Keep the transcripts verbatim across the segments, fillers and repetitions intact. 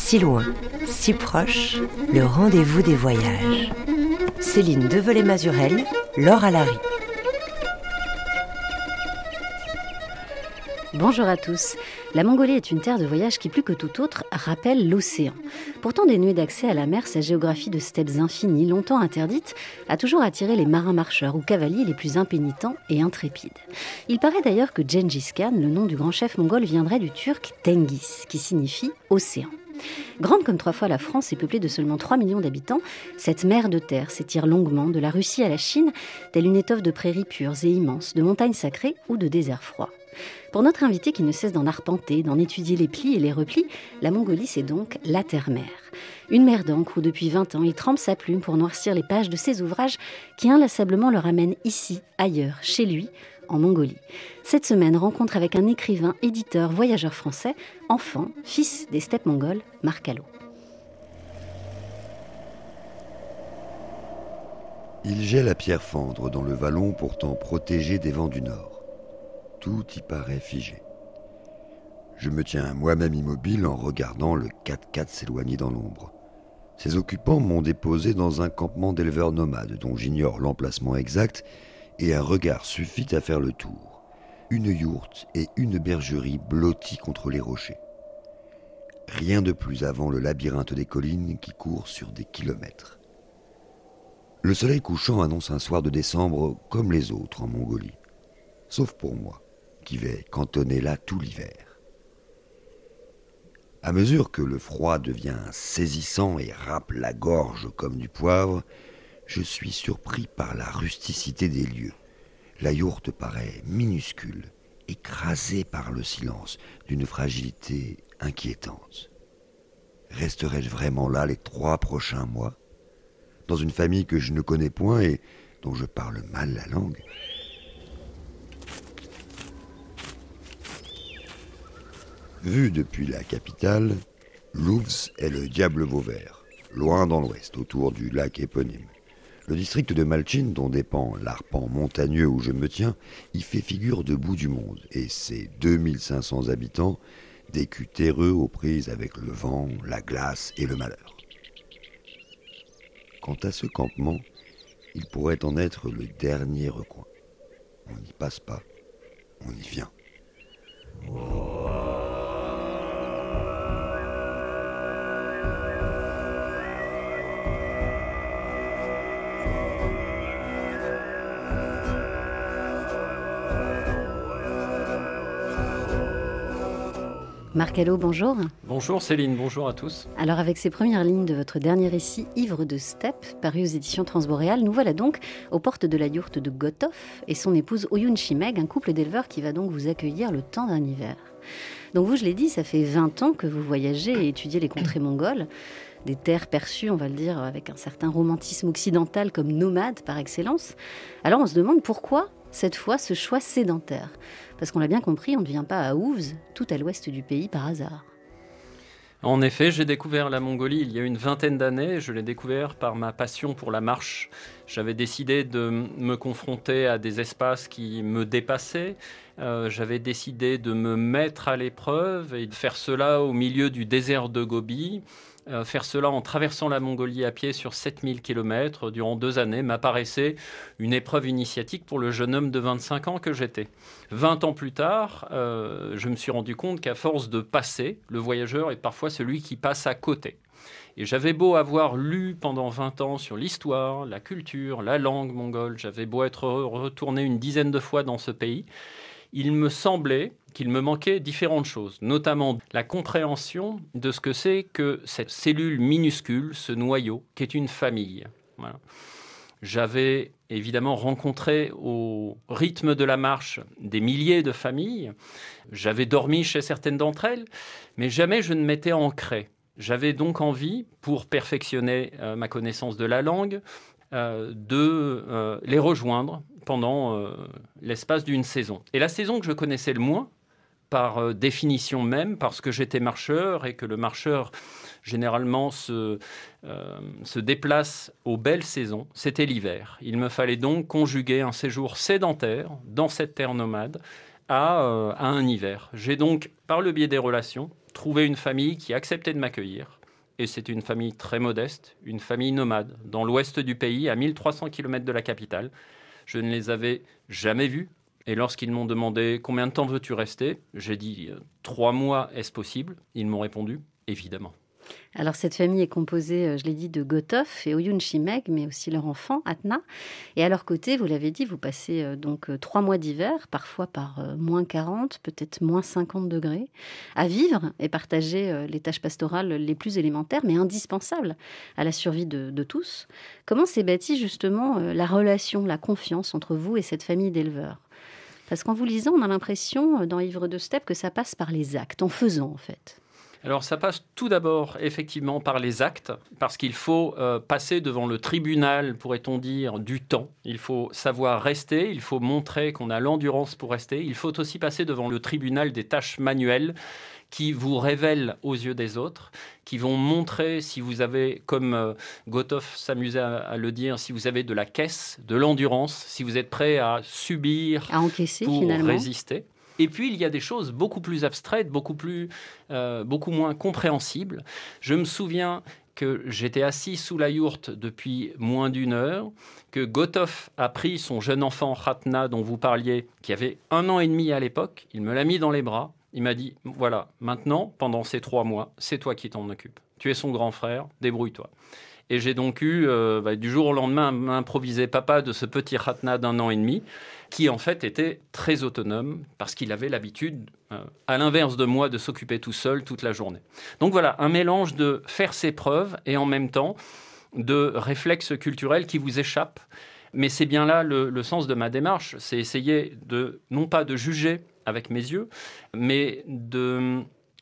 Si loin, si proche, le rendez-vous des voyages. Céline Develay-Mazurel, Laure Alary. Bonjour à tous. La Mongolie est une terre de voyage qui, plus que tout autre, rappelle l'océan. Pourtant dénuée d'accès à la mer, sa géographie de steppes infinies, longtemps interdite, a toujours attiré les marins-marcheurs ou cavaliers les plus impénitents et intrépides. Il paraît d'ailleurs que Gengis Khan, le nom du grand chef mongol, viendrait du turc Tengiz, qui signifie océan. Grande comme trois fois la France et peuplée de seulement trois millions d'habitants, cette mer de terre s'étire longuement de la Russie à la Chine, telle une étoffe de prairies pures et immenses, de montagnes sacrées ou de déserts froids. Pour notre invité qui ne cesse d'en arpenter, d'en étudier les plis et les replis, la Mongolie, c'est donc la terre-mer. Une mer d'encre où depuis vingt ans, il trempe sa plume pour noircir les pages de ses ouvrages qui inlassablement le ramènent ici, ailleurs, chez lui, en Mongolie. Cette semaine, rencontre avec un écrivain, éditeur, voyageur français, enfant, fils des steppes mongoles, Marcalo. Il gèle à pierre fendre dans le vallon pourtant protégé des vents du nord. Tout y paraît figé. Je me tiens moi-même immobile en regardant le quatre-quatre s'éloigner dans l'ombre. Ses occupants m'ont déposé dans un campement d'éleveurs nomades dont j'ignore l'emplacement exact et un regard suffit à faire le tour. Une yourte et une bergerie blotties contre les rochers. Rien de plus avant le labyrinthe des collines qui court sur des kilomètres. Le soleil couchant annonce un soir de décembre comme les autres en Mongolie. Sauf pour moi, qui vais cantonner là tout l'hiver. À mesure que le froid devient saisissant et râpe la gorge comme du poivre, je suis surpris par la rusticité des lieux. La yourte paraît minuscule, écrasée par le silence, d'une fragilité inquiétante. Resterai-je vraiment là les trois prochains mois, dans une famille que je ne connais point et dont je parle mal la langue ? Vu depuis la capitale, Louvz est le diable vauvert, loin dans l'ouest, autour du lac éponyme. Le district de Malchin, dont dépend l'arpent montagneux où je me tiens, y fait figure de bout du monde, et ses deux mille cinq cents habitants, des culs terreux aux prises avec le vent, la glace et le malheur. Quant à ce campement, il pourrait en être le dernier recoin. On n'y passe pas, on y vient. Marcalo, bonjour. Bonjour Céline, bonjour à tous. Alors avec ces premières lignes de votre dernier récit, Ivre de steppe, paru aux éditions Transboréales, nous voilà donc aux portes de la yourte de Gotov et son épouse Oyun Chimeg, un couple d'éleveurs qui va donc vous accueillir le temps d'un hiver. Donc vous, je l'ai dit, ça fait vingt ans que vous voyagez et étudiez les contrées mongoles, des terres perçues, on va le dire, avec un certain romantisme occidental comme nomade par excellence. Alors on se demande pourquoi cette fois ce choix sédentaire. Parce qu'on l'a bien compris, on ne vient pas à Ouvz, tout à l'ouest du pays, par hasard. En effet, j'ai découvert la Mongolie il y a une vingtaine d'années. Je l'ai découvert par ma passion pour la marche. J'avais décidé de me confronter à des espaces qui me dépassaient. Euh, j'avais décidé de me mettre à l'épreuve et de faire cela au milieu du désert de Gobi. Euh, faire cela en traversant la Mongolie à pied sur sept mille kilomètres durant deux années m'apparaissait une épreuve initiatique pour le jeune homme de vingt-cinq ans que j'étais. vingt ans plus tard, euh, je me suis rendu compte qu'à force de passer, le voyageur est parfois celui qui passe à côté. Et j'avais beau avoir lu pendant vingt ans sur l'histoire, la culture, la langue mongole, j'avais beau être retourné une dizaine de fois dans ce pays, il me semblait qu'il me manquait différentes choses, notamment la compréhension de ce que c'est que cette cellule minuscule, ce noyau, qui est une famille. Voilà. J'avais évidemment rencontré au rythme de la marche des milliers de familles. J'avais dormi chez certaines d'entre elles, mais jamais je ne m'étais ancré. J'avais donc envie, pour perfectionner euh, ma connaissance de la langue, euh, de euh, les rejoindre pendant euh, l'espace d'une saison. Et la saison que je connaissais le moins, par euh, définition même, parce que j'étais marcheur et que le marcheur, généralement, se, euh, se déplace aux belles saisons, c'était l'hiver. Il me fallait donc conjuguer un séjour sédentaire dans cette terre nomade à, euh, à un hiver. J'ai donc, par le biais des relations, trouvé une famille qui acceptait de m'accueillir. Et c'était une famille très modeste, une famille nomade, dans l'ouest du pays, à mille trois cents kilomètres de la capitale. Je ne les avais jamais vus. Et lorsqu'ils m'ont demandé « Combien de temps veux-tu rester ?» J'ai dit « Trois mois, est-ce possible ?» Ils m'ont répondu « Évidemment ». Alors cette famille est composée, je l'ai dit, de Gotov et Oyun Chimeg, mais aussi leur enfant, Atna. Et à leur côté, vous l'avez dit, vous passez donc trois mois d'hiver, parfois par moins quarante, peut-être moins cinquante degrés, à vivre et partager les tâches pastorales les plus élémentaires, mais indispensables à la survie de, de tous. Comment s'est bâtie justement la relation, la confiance entre vous et cette famille d'éleveurs ? Parce qu'en vous lisant, on a l'impression, dans Ivres de steppe, que ça passe par les actes, en faisant en fait. Alors ça passe tout d'abord effectivement par les actes, parce qu'il faut euh, passer devant le tribunal, pourrait-on dire, du temps. Il faut savoir rester, il faut montrer qu'on a l'endurance pour rester. Il faut aussi passer devant le tribunal des tâches manuelles qui vous révèlent aux yeux des autres, qui vont montrer si vous avez, comme euh, Gotov s'amusait à, à le dire, si vous avez de la caisse, de l'endurance, si vous êtes prêt à subir, à encaisser, pour finalement. résister. Et puis, il y a des choses beaucoup plus abstraites, beaucoup, plus, euh, beaucoup moins compréhensibles. Je me souviens que j'étais assis sous la yourte depuis moins d'une heure, que Gotov a pris son jeune enfant, Khatna, dont vous parliez, qui avait un an et demi à l'époque. Il me l'a mis dans les bras. Il m'a dit, voilà, maintenant, pendant ces trois mois, c'est toi qui t'en occupes. Tu es son grand frère, débrouille-toi. Et j'ai donc eu, euh, bah, du jour au lendemain, m'improviser papa de ce petit Khatna d'un an et demi, qui en fait était très autonome, parce qu'il avait l'habitude, euh, à l'inverse de moi, de s'occuper tout seul toute la journée. Donc voilà, un mélange de faire ses preuves et en même temps de réflexes culturels qui vous échappent. Mais c'est bien là le, le sens de ma démarche, c'est essayer de, non pas de juger avec mes yeux, mais de...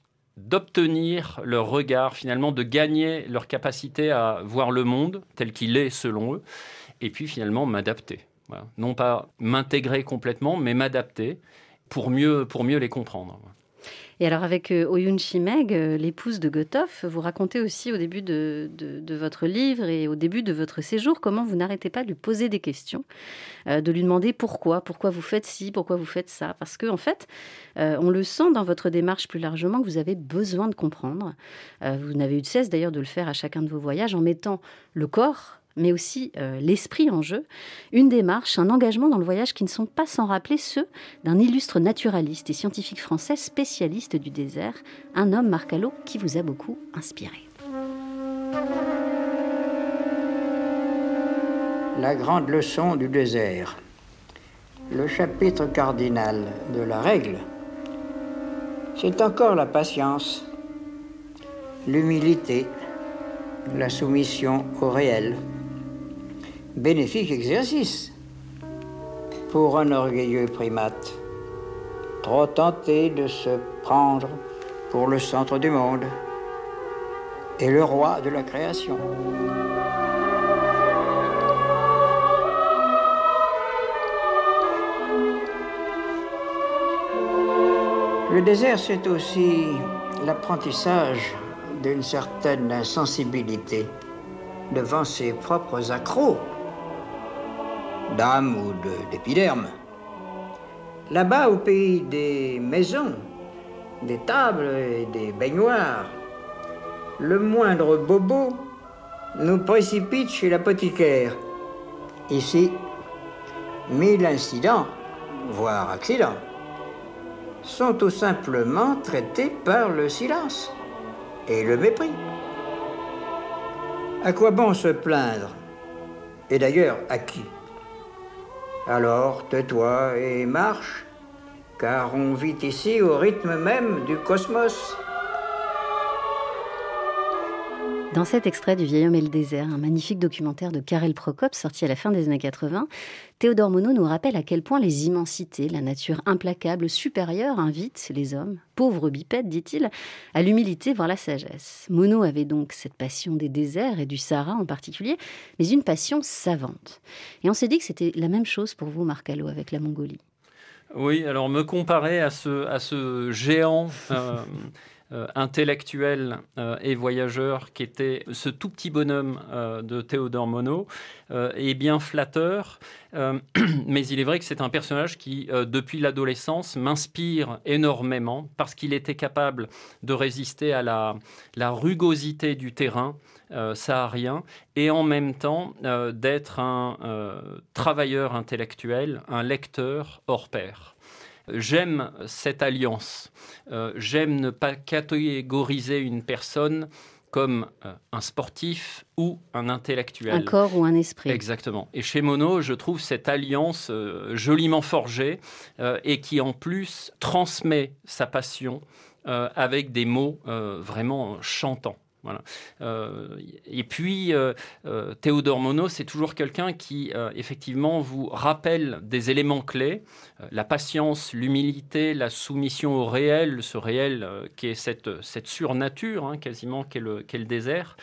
d'obtenir leur regard, finalement, de gagner leur capacité à voir le monde tel qu'il est selon eux, et puis finalement m'adapter. Voilà. Non pas m'intégrer complètement, mais m'adapter pour mieux, pour mieux les comprendre. Et alors avec euh, Oyun Chimeg, euh, l'épouse de Gotov, vous racontez aussi au début de, de, de votre livre et au début de votre séjour comment vous n'arrêtez pas de lui poser des questions, euh, de lui demander pourquoi, pourquoi vous faites ci, pourquoi vous faites ça. Parce qu'en en fait, euh, on le sent dans votre démarche plus largement que vous avez besoin de comprendre. Euh, vous n'avez eu de cesse d'ailleurs de le faire à chacun de vos voyages en mettant le corps, mais aussi euh, l'esprit en jeu, une démarche, un engagement dans le voyage qui ne sont pas sans rappeler ceux d'un illustre naturaliste et scientifique français spécialiste du désert, un homme, Marc Allo, qui vous a beaucoup inspiré. La grande leçon du désert. Le chapitre cardinal de la règle, c'est encore la patience, l'humilité, la soumission au réel. Bénéfique exercice pour un orgueilleux primate, trop tenté de se prendre pour le centre du monde et le roi de la création. Le désert, c'est aussi l'apprentissage d'une certaine sensibilité devant ses propres accros d'âme ou de, d'épiderme. Là-bas, au pays des maisons, des tables et des baignoires, le moindre bobo nous précipite chez l'apothicaire. Ici, mille incidents, voire accidents, sont tout simplement traités par le silence et le mépris. À quoi bon se plaindre? Et d'ailleurs, à qui? Alors, tais-toi et marche, car on vit ici au rythme même du cosmos. Dans cet extrait du Vieil homme et le désert, un magnifique documentaire de Karel Prokop sorti à la fin des années quatre-vingts, Théodore Monod nous rappelle à quel point les immensités, la nature implacable, supérieure, invitent les hommes, pauvres bipèdes, dit-il, à l'humilité, voire la sagesse. Monod avait donc cette passion des déserts et du Sahara en particulier, mais une passion savante. Et on s'est dit que c'était la même chose pour vous, Marc Allo, avec la Mongolie. Oui, alors me comparer à ce, à ce géant... Euh... euh, intellectuel euh, et voyageur qui était ce tout petit bonhomme euh, de Théodore Monod euh, est bien flatteur. Euh, mais il est vrai que c'est un personnage qui, euh, depuis l'adolescence, m'inspire énormément parce qu'il était capable de résister à la, la rugosité du terrain euh, saharien et en même temps euh, d'être un euh, travailleur intellectuel, un lecteur hors pair. J'aime cette alliance. Euh, j'aime ne pas catégoriser une personne comme euh, un sportif ou un intellectuel. Un corps ou un esprit. Exactement. Et chez Monod, je trouve cette alliance euh, joliment forgée euh, et qui en plus transmet sa passion euh, avec des mots euh, vraiment chantants. Voilà. Euh, et puis, euh, euh, Théodore Monod, c'est toujours quelqu'un qui, euh, effectivement, vous rappelle des éléments clés, euh, la patience, l'humilité, la soumission au réel, ce réel euh, qui est cette, cette surnature, hein, quasiment, qui est, le, qui est le désert.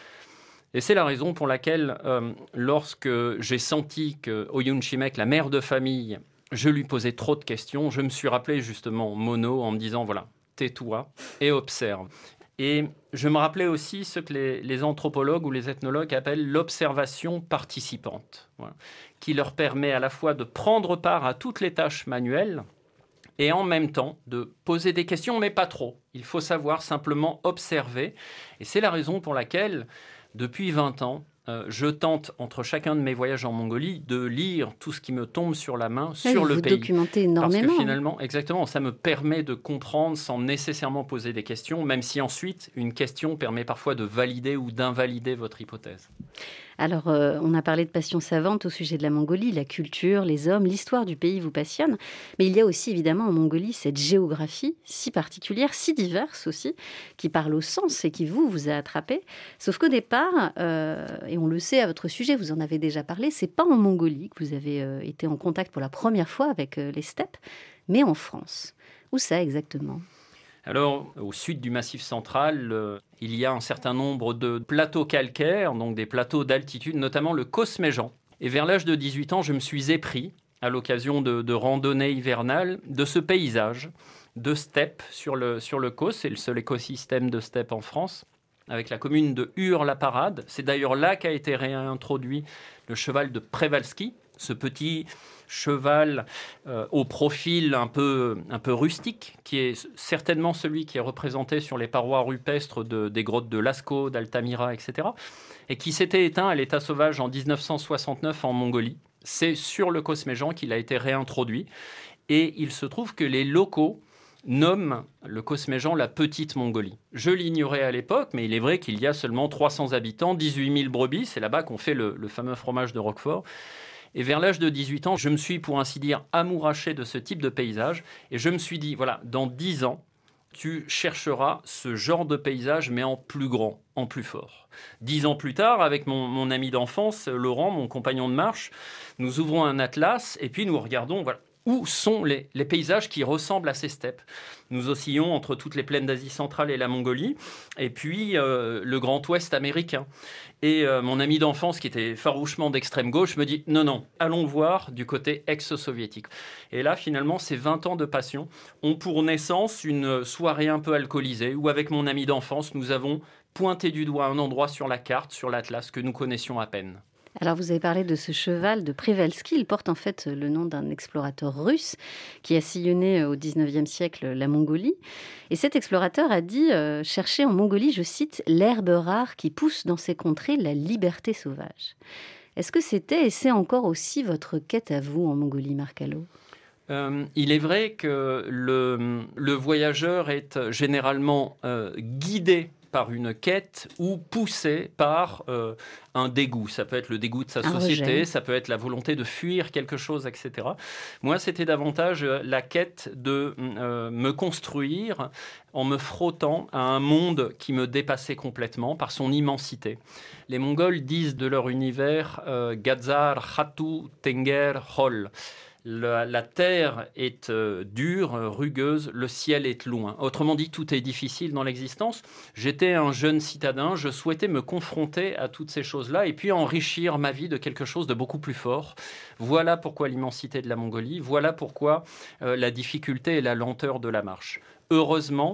Et c'est la raison pour laquelle, euh, lorsque j'ai senti que Oyoun Chimek, la mère de famille, je lui posais trop de questions, je me suis rappelé justement Monod en me disant, voilà, tais-toi et observe. Et je me rappelais aussi ce que les, les anthropologues ou les ethnologues appellent l'observation participante, voilà, qui leur permet à la fois de prendre part à toutes les tâches manuelles et en même temps de poser des questions, mais pas trop. Il faut savoir simplement observer. Et c'est la raison pour laquelle, depuis vingt ans, Euh, je tente, entre chacun de mes voyages en Mongolie, de lire tout ce qui me tombe sur la main, oui, sur le vous pays. Documentez énormément. Parce que finalement, exactement, ça me permet de comprendre sans nécessairement poser des questions, même si ensuite, une question permet parfois de valider ou d'invalider votre hypothèse. Alors, euh, on a parlé de passion savante au sujet de la Mongolie, la culture, les hommes, l'histoire du pays vous passionne. Mais il y a aussi évidemment en Mongolie cette géographie si particulière, si diverse aussi, qui parle au sens et qui vous, vous a attrapé. Sauf qu'au départ, euh, et on le sait à votre sujet, vous en avez déjà parlé, c'est pas en Mongolie que vous avez euh, été en contact pour la première fois avec euh, les steppes, mais en France. Où ça exactement ? Alors, au sud du Massif central, euh, il y a un certain nombre de plateaux calcaires, donc des plateaux d'altitude, notamment le Cosméjan. Et vers l'âge de dix-huit ans, je me suis épris, à l'occasion de, de randonnées hivernales, de ce paysage de steppe sur le, sur le Cos. C'est le seul écosystème de steppe en France, avec la commune de Hur-la-Parade. C'est d'ailleurs là qu'a été réintroduit le cheval de Przewalski, ce petit cheval euh, au profil un peu, un peu rustique, qui est certainement celui qui est représenté sur les parois rupestres de, des grottes de Lascaux, d'Altamira, et cetera, et qui s'était éteint à l'état sauvage en dix-neuf cent soixante-neuf en Mongolie. C'est sur le Cosméjan qu'il a été réintroduit, et il se trouve que les locaux nomment le Cosméjan la Petite Mongolie. Je l'ignorais à l'époque, mais il est vrai qu'il y a seulement trois cents habitants, dix-huit mille brebis, c'est là-bas qu'on fait le, le fameux fromage de Roquefort. Et vers l'âge de dix-huit ans, je me suis, pour ainsi dire, amouraché de ce type de paysage. Et je me suis dit, voilà, dans dix ans, tu chercheras ce genre de paysage, mais en plus grand, en plus fort. Dix ans plus tard, avec mon, mon ami d'enfance, Laurent, mon compagnon de marche, nous ouvrons un atlas et puis nous regardons, voilà, où sont les, les paysages qui ressemblent à ces steppes. Nous oscillons entre toutes les plaines d'Asie centrale et la Mongolie, et puis euh, le Grand Ouest américain. Et euh, mon ami d'enfance, qui était farouchement d'extrême gauche, me dit « Non, non, allons voir du côté ex-soviétique ». Et là, finalement, ces vingt ans de passion ont pour naissance une soirée un peu alcoolisée, où avec mon ami d'enfance, nous avons pointé du doigt un endroit sur la carte, sur l'atlas, que nous connaissions à peine. Alors, vous avez parlé de ce cheval de Przewalski. Il porte en fait le nom d'un explorateur russe qui a sillonné au dix-neuvième siècle la Mongolie. Et cet explorateur a dit euh, chercher en Mongolie, je cite, l'herbe rare qui pousse dans ces contrées, la liberté sauvage. Est-ce que c'était et c'est encore aussi votre quête à vous en Mongolie, Marc Allo ? Euh, il est vrai que le, le voyageur est généralement euh, guidé par une quête ou poussé par euh, un dégoût. Ça peut être le dégoût de sa un société, rejet. Ça peut être la volonté de fuir quelque chose, et cetera. Moi, c'était davantage la quête de euh, me construire en me frottant à un monde qui me dépassait complètement par son immensité. Les Mongols disent de leur univers euh, « Gazar, Khatu, Tenger, Hol ». La, la terre est euh, dure, rugueuse, le ciel est loin. Autrement dit, tout est difficile dans l'existence. J'étais un jeune citadin, je souhaitais me confronter à toutes ces choses-là et puis enrichir ma vie de quelque chose de beaucoup plus fort. Voilà pourquoi l'immensité de la Mongolie, voilà pourquoi euh, la difficulté et la lenteur de la marche. Heureusement,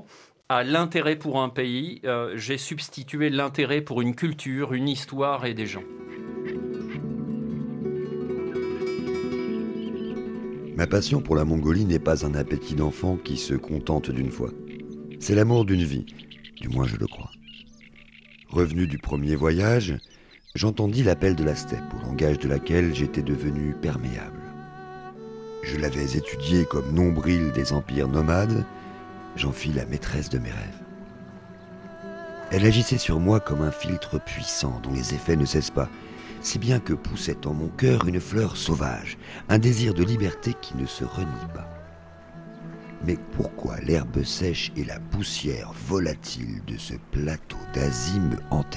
À l'intérêt pour un pays, euh, j'ai substitué l'intérêt pour une culture, une histoire et des gens. Ma passion pour la Mongolie n'est pas un appétit d'enfant qui se contente d'une fois. C'est l'amour d'une vie, du moins je le crois. Revenu du premier voyage, j'entendis l'appel de la steppe, au langage de laquelle j'étais devenu perméable. Je l'avais étudiée comme nombril des empires nomades, j'en fis la maîtresse de mes rêves. Elle agissait sur moi comme un filtre puissant dont les effets ne cessent pas, si bien que poussait en mon cœur une fleur sauvage, un désir de liberté qui ne se renie pas. Mais pourquoi l'herbe sèche et la poussière volatile de ce plateau d'Asie me hantaient-elles ?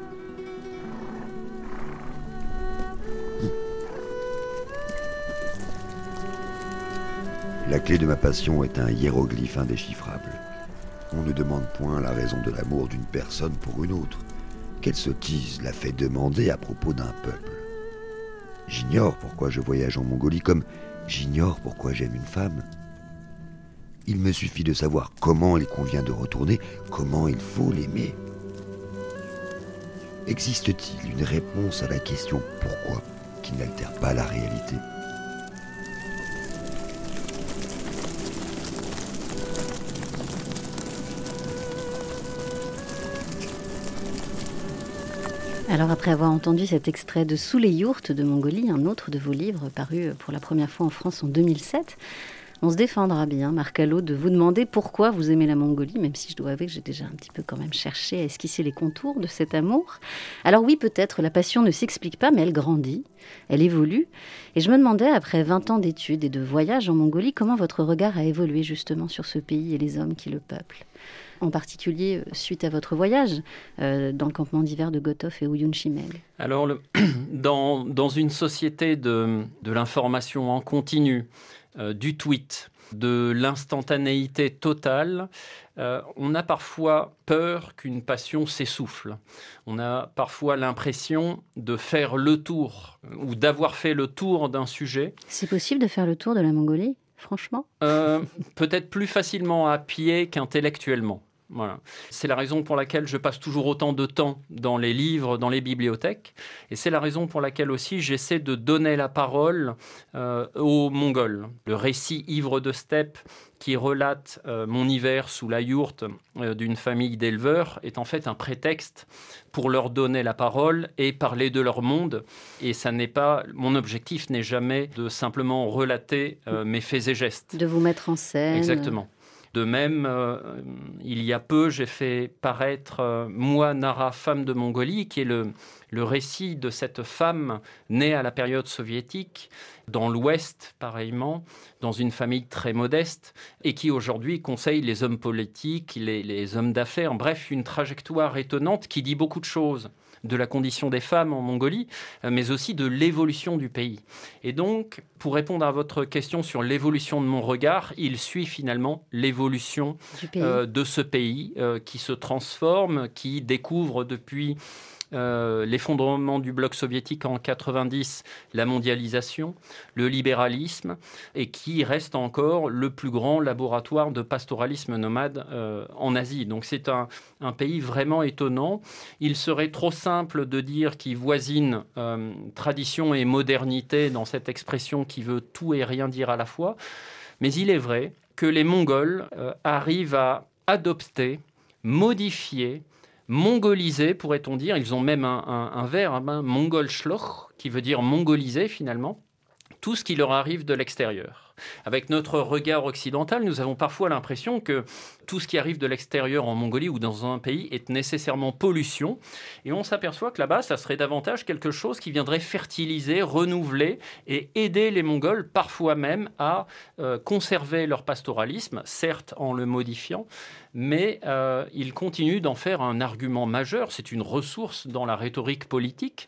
La clé de ma passion est un hiéroglyphe indéchiffrable. On ne demande point la raison de l'amour d'une personne pour une autre. Quelle sottise la fait demander à propos d'un peuple ? J'ignore pourquoi je voyage en Mongolie comme j'ignore pourquoi j'aime une femme. Il me suffit de savoir comment il convient de retourner, comment il faut l'aimer. Existe-t-il une réponse à la question « pourquoi » qui n'altère pas la réalité ? Alors après avoir entendu cet extrait de Sous les yourtes de Mongolie, un autre de vos livres paru pour la première fois en France en deux mille sept, on se défendra bien, Marc Alaux, de vous demander pourquoi vous aimez la Mongolie, même si je dois avouer que j'ai déjà un petit peu quand même cherché à esquisser les contours de cet amour. Alors oui, peut-être, la passion ne s'explique pas, mais elle grandit, elle évolue. Et je me demandais, après vingt ans d'études et de voyages en Mongolie, comment votre regard a évolué justement sur ce pays et les hommes qui le peuplent. En particulier suite à votre voyage euh, dans le campement d'hiver de Gotov et Uyun Chimel. Alors, le, dans, dans une société de, de l'information en continu, euh, du tweet, de l'instantanéité totale, euh, on a parfois peur qu'une passion s'essouffle. On a parfois l'impression de faire le tour ou d'avoir fait le tour d'un sujet. C'est possible de faire le tour de la Mongolie, franchement ? euh, Peut-être plus facilement à pied qu'intellectuellement. Voilà. C'est la raison pour laquelle je passe toujours autant de temps dans les livres, dans les bibliothèques. Et c'est la raison pour laquelle aussi j'essaie de donner la parole euh, aux Mongols. Le récit Ivre de steppe qui relate euh, mon hiver sous la yourte euh, d'une famille d'éleveurs est en fait un prétexte pour leur donner la parole et parler de leur monde. Et ça n'est pas, mon objectif n'est jamais de simplement relater euh, mes faits et gestes. De vous mettre en scène. Exactement. De même, euh, il y a peu, j'ai fait paraître euh, Moi, Nara, femme de Mongolie, qui est le, le récit de cette femme née à la période soviétique, dans l'Ouest, pareillement, dans une famille très modeste, et qui aujourd'hui conseille les hommes politiques, les, les hommes d'affaires, bref, une trajectoire étonnante qui dit beaucoup de choses de la condition des femmes en Mongolie, mais aussi de l'évolution du pays. Et donc, pour répondre à votre question sur l'évolution de mon regard, il suit finalement l'évolution euh, de ce pays euh, qui se transforme, qui découvre depuis Euh, l'effondrement du bloc soviétique en quatre-vingt-dix, la mondialisation, le libéralisme, et qui reste encore le plus grand laboratoire de pastoralisme nomade euh, en Asie. Donc c'est un, un pays vraiment étonnant. Il serait trop simple de dire qu'il voisine euh, tradition et modernité dans cette expression qui veut tout et rien dire à la fois. Mais il est vrai que les Mongols euh, arrivent à adopter, modifier, mongolisé, pourrait-on dire. Ils ont même un, un, un verbe, hein, mongolschloch, qui veut dire mongoliser finalement, tout ce qui leur arrive de l'extérieur. Avec notre regard occidental, nous avons parfois l'impression que tout ce qui arrive de l'extérieur en Mongolie ou dans un pays est nécessairement pollution. Et on s'aperçoit que là-bas, ça serait davantage quelque chose qui viendrait fertiliser, renouveler et aider les Mongols, parfois même, à euh, conserver leur pastoralisme, certes en le modifiant, mais euh, ils continuent d'en faire un argument majeur. C'est une ressource dans la rhétorique politique.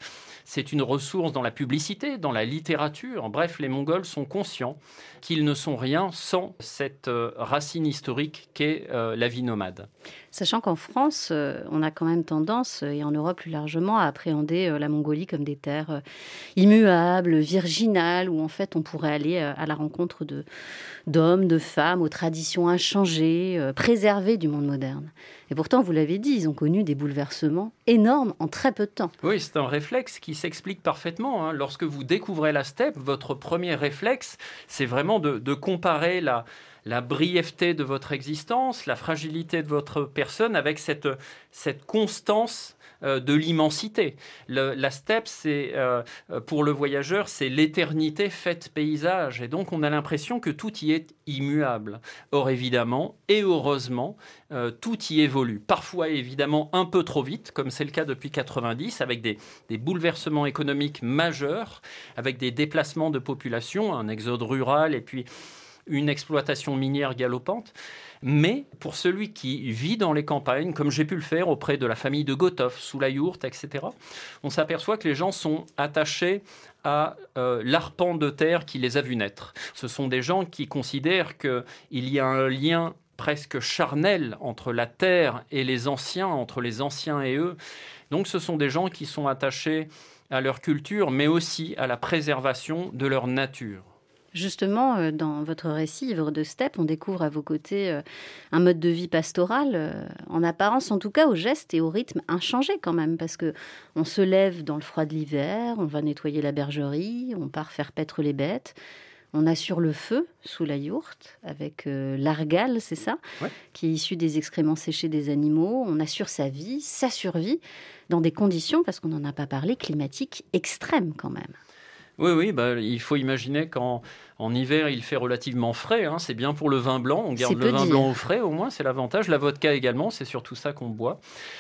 c'est une ressource dans la publicité, dans la littérature. Bref, les Mongols sont conscients qu'ils ne sont rien sans cette euh, racine historique qu'est euh, la vie nomade. Sachant qu'en France, euh, on a quand même tendance, et en Europe plus largement, à appréhender euh, la Mongolie comme des terres euh, immuables, virginales, où en fait on pourrait aller euh, à la rencontre de, d'hommes, de femmes, aux traditions inchangées, euh, préservées du monde moderne. Et pourtant, vous l'avez dit, ils ont connu des bouleversements énormes en très peu de temps. Oui, c'est un réflexe qui s'explique parfaitement. Hein. Lorsque vous découvrez la steppe, votre premier réflexe, c'est vraiment de, de comparer la... la brièveté de votre existence, la fragilité de votre personne avec cette, cette constance euh, de l'immensité. Le, la steppe, c'est, euh, pour le voyageur, c'est l'éternité faite paysage. Et donc, on a l'impression que tout y est immuable. Or, évidemment, et heureusement, euh, tout y évolue. Parfois, évidemment, un peu trop vite, comme c'est le cas depuis quatre-vingt-dix, avec des, des bouleversements économiques majeurs, avec des déplacements de population, un exode rural et puis une exploitation minière galopante. Mais pour celui qui vit dans les campagnes, comme j'ai pu le faire auprès de la famille de Gotov, sous la yourte, et cetera, on s'aperçoit que les gens sont attachés à euh, l'arpent de terre qui les a vus naître. Ce sont des gens qui considèrent qu'il y a un lien presque charnel entre la terre et les anciens, entre les anciens et eux. Donc ce sont des gens qui sont attachés à leur culture, mais aussi à la préservation de leur nature. Justement, dans votre récit, Ivre de steppe, on découvre à vos côtés un mode de vie pastoral, en apparence en tout cas, au geste et au rythme inchangé quand même, parce qu'on se lève dans le froid de l'hiver, on va nettoyer la bergerie, on part faire paître les bêtes, on assure le feu sous la yourte avec euh, l'argale, c'est ça, ouais, qui est issu des excréments séchés des animaux. On assure sa vie, sa survie, dans des conditions, parce qu'on n'en a pas parlé, climatiques extrêmes quand même. Oui, oui, bah, il faut imaginer qu'en en hiver, il fait relativement frais. Hein, c'est bien pour le vin blanc. On garde le vin dire. blanc au frais, au moins, c'est l'avantage. La vodka également, c'est surtout ça qu'on boit.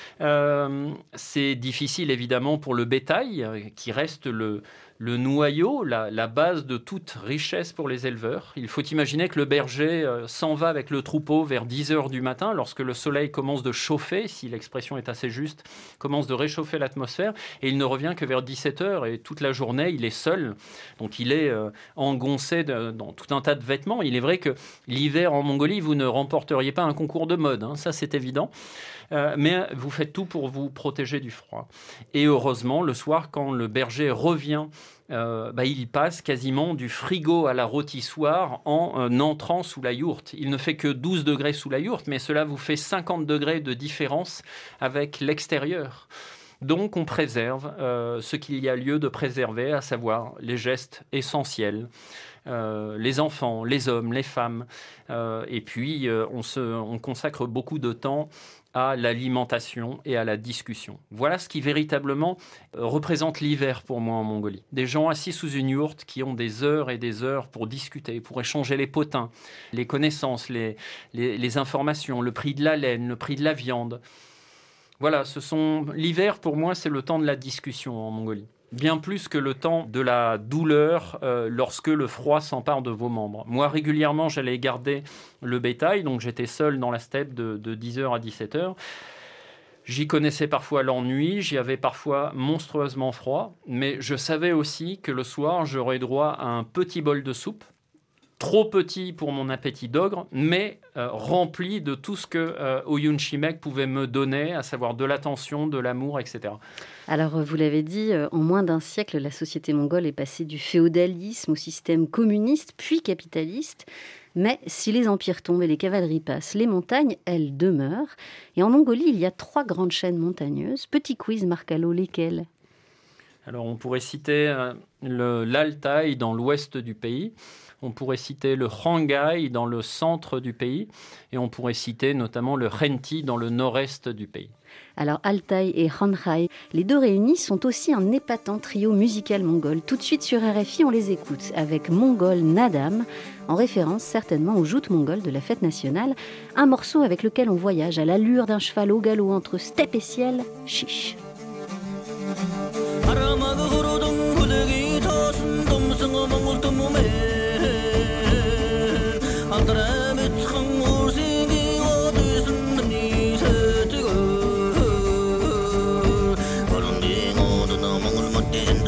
Euh, c'est difficile, évidemment, pour le bétail, qui reste le, le noyau, la, la base de toute richesse pour les éleveurs. Il faut imaginer que le berger euh, s'en va avec le troupeau vers dix heures du matin, lorsque le soleil commence de chauffer, si l'expression est assez juste, commence de réchauffer l'atmosphère, et il ne revient que vers dix-sept heures, et toute la journée, il est seul. Donc il est euh, engoncé de, dans tout un tas de vêtements. Il est vrai que l'hiver en Mongolie, vous ne remporteriez pas un concours de mode, hein, ça c'est évident. Euh, mais vous faites tout pour vous protéger du froid. Et heureusement, le soir, quand le berger revient, euh, bah, il passe quasiment du frigo à la rôtissoire en euh, entrant sous la yourte. Il ne fait que douze degrés sous la yourte, mais cela vous fait cinquante degrés de différence avec l'extérieur. Donc on préserve euh, ce qu'il y a lieu de préserver, à savoir les gestes essentiels, euh, les enfants, les hommes, les femmes. Euh, et puis euh, on, se, on consacre beaucoup de temps à l'alimentation et à la discussion. Voilà ce qui véritablement représente l'hiver pour moi en Mongolie. Des gens assis sous une yourte qui ont des heures et des heures pour discuter, pour échanger les potins, les connaissances, les, les, les informations, le prix de la laine, le prix de la viande. Voilà, ce sont... l'hiver pour moi c'est le temps de la discussion en Mongolie. Bien plus que le temps de la douleur euh, lorsque le froid s'empare de vos membres. Moi, régulièrement, j'allais garder le bétail, donc j'étais seul dans la steppe de, de dix heures à dix-sept heures. J'y connaissais parfois l'ennui, j'y avais parfois monstrueusement froid, mais je savais aussi que le soir, j'aurais droit à un petit bol de soupe, trop petit pour mon appétit d'ogre, mais euh, rempli de tout ce que euh, Oyun Shimek pouvait me donner, à savoir de l'attention, de l'amour, et cetera. Alors, vous l'avez dit, en moins d'un siècle, la société mongole est passée du féodalisme au système communiste, puis capitaliste. Mais si les empires tombent et les cavaleries passent, les montagnes, elles, demeurent. Et en Mongolie, il y a trois grandes chaînes montagneuses. Petit quiz, Marcalo, lesquelles ? Alors, on pourrait citer euh, le, l'Altaï dans l'ouest du pays. On pourrait citer le Khangai dans le centre du pays. Et on pourrait citer notamment le Khenti dans le nord-est du pays. Alors Altaï et Khangai, les deux réunis sont aussi un épatant trio musical mongol. Tout de suite sur R F I, on les écoute avec Mongol Nadam, en référence certainement aux joutes mongoles de la fête nationale, un morceau avec lequel on voyage à l'allure d'un cheval au galop entre steppe et ciel, chiche. Didn't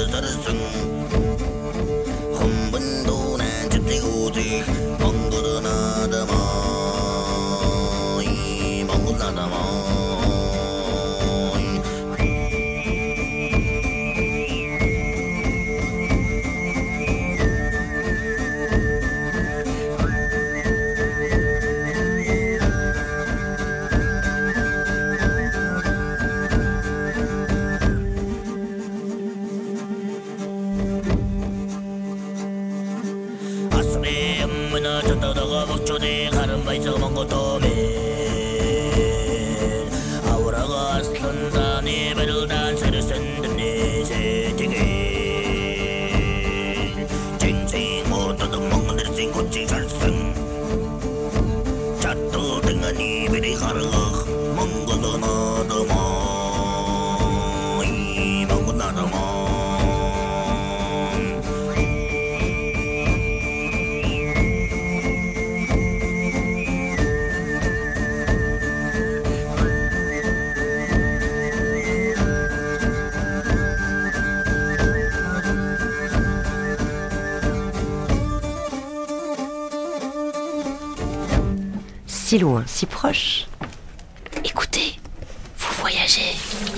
Si loin, si proche. Écoutez, vous voyagez.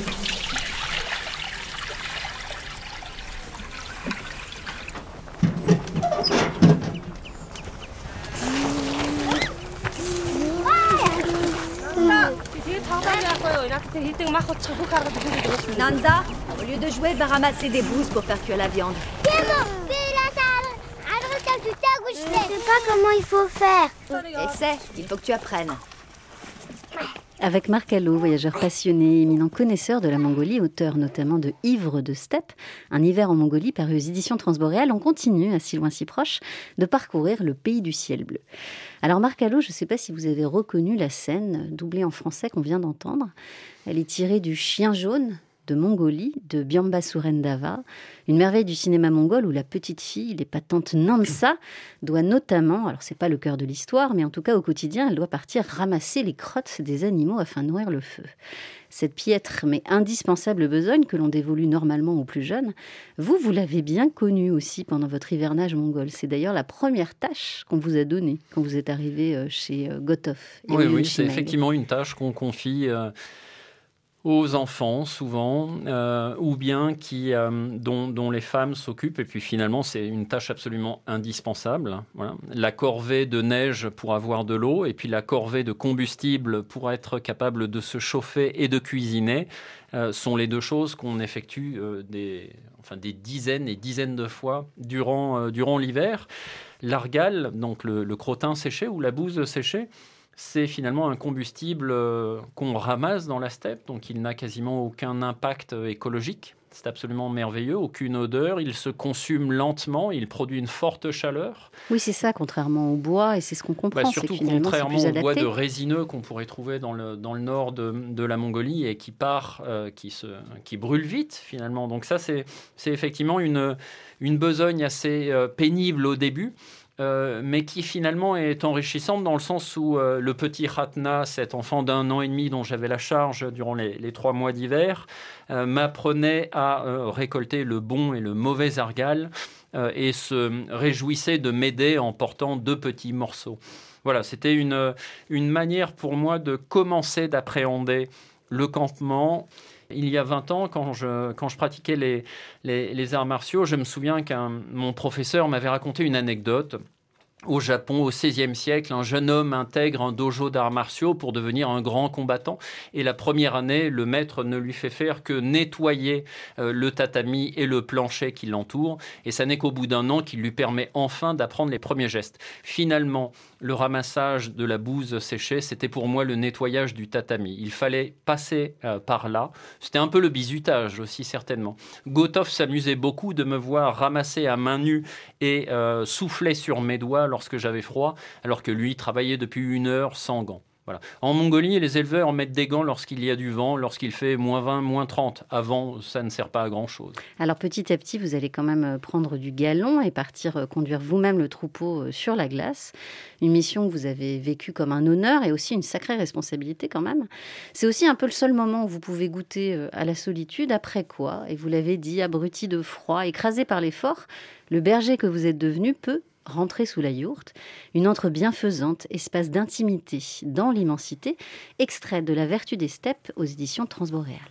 Nanza, au lieu de jouer, va ramasser des bouses pour faire cuire la viande. Je ne sais pas comment il faut faire. Essaie, il faut que tu apprennes. Avec Marc Allo, voyageur passionné, éminent connaisseur de la Mongolie, auteur notamment de Ivres de steppe, un hiver en Mongolie paru aux éditions Transboréales, on continue, à si loin si proche, de parcourir le pays du ciel bleu. Alors Marc Allo, je ne sais pas si vous avez reconnu la scène, doublée en français qu'on vient d'entendre. Elle est tirée du Chien jaune de Mongolie, de Byamba Surendava, une merveille du cinéma mongol où la petite fille, l'épatante Nansa, doit notamment, alors c'est pas le cœur de l'histoire, mais en tout cas au quotidien, elle doit partir ramasser les crottes des animaux afin de nourrir le feu. Cette piètre mais indispensable besogne que l'on dévolue normalement aux plus jeunes, vous, vous l'avez bien connue aussi pendant votre hivernage mongol. C'est d'ailleurs la première tâche qu'on vous a donnée quand vous êtes arrivé chez Gotov. Oui, oui, c'est effectivement une tâche qu'on confie euh, aux enfants souvent, euh, ou bien qui, euh, dont, dont les femmes s'occupent. Et puis finalement, c'est une tâche absolument indispensable. Voilà. La corvée de neige pour avoir de l'eau, et puis la corvée de combustible pour être capable de se chauffer et de cuisiner, euh, sont les deux choses qu'on effectue euh, des, enfin, des dizaines et dizaines de fois durant, euh, durant l'hiver. L'argale, donc le, le crottin séché ou la bouse séchée, c'est finalement un combustible qu'on ramasse dans la steppe, donc il n'a quasiment aucun impact écologique. C'est absolument merveilleux, aucune odeur, il se consume lentement, il produit une forte chaleur. Oui, c'est ça, contrairement au bois, et c'est ce qu'on comprend. Bah, surtout contrairement au bois de résineux qu'on pourrait trouver dans le, dans le nord de, de la Mongolie et qui part, euh, qui, se, qui brûle vite finalement. Donc ça, c'est, c'est effectivement une, une besogne assez euh, pénible au début. Euh, mais qui finalement est enrichissante dans le sens où euh, le petit Khatna, cet enfant d'un an et demi dont j'avais la charge durant les, les trois mois d'hiver, euh, m'apprenait à euh, récolter le bon et le mauvais argale euh, et se réjouissait de m'aider en portant deux petits morceaux. Voilà, c'était une, une manière pour moi de commencer d'appréhender le campement. Il y a vingt ans, quand je, quand je pratiquais les, les, les arts martiaux, je me souviens qu'un mon professeur m'avait raconté une anecdote. Au Japon, au seizième siècle, un jeune homme intègre un dojo d'arts martiaux pour devenir un grand combattant. Et la première année, le maître ne lui fait faire que nettoyer euh, le tatami et le plancher qui l'entoure. Et ça n'est qu'au bout d'un an qu'il lui permet enfin d'apprendre les premiers gestes. Finalement, le ramassage de la bouse séchée, c'était pour moi le nettoyage du tatami. Il fallait passer euh, par là. C'était un peu le bizutage aussi, certainement. Gotov s'amusait beaucoup de me voir ramasser à main nue et euh, souffler sur mes doigts lorsque j'avais froid, alors que lui travaillait depuis une heure sans gants. Voilà. En Mongolie, les éleveurs mettent des gants lorsqu'il y a du vent, lorsqu'il fait moins vingt, moins trente. Avant, ça ne sert pas à grand-chose. Alors petit à petit, vous allez quand même prendre du galon et partir conduire vous-même le troupeau sur la glace. Une mission que vous avez vécue comme un honneur et aussi une sacrée responsabilité quand même. C'est aussi un peu le seul moment où vous pouvez goûter à la solitude, après quoi, et vous l'avez dit, abruti de froid, écrasé par l'effort, le berger que vous êtes devenu peut rentrer sous la yourte, une antre bienfaisante, espace d'intimité dans l'immensité, extrait de La Vertu des steppes aux éditions Transboréales.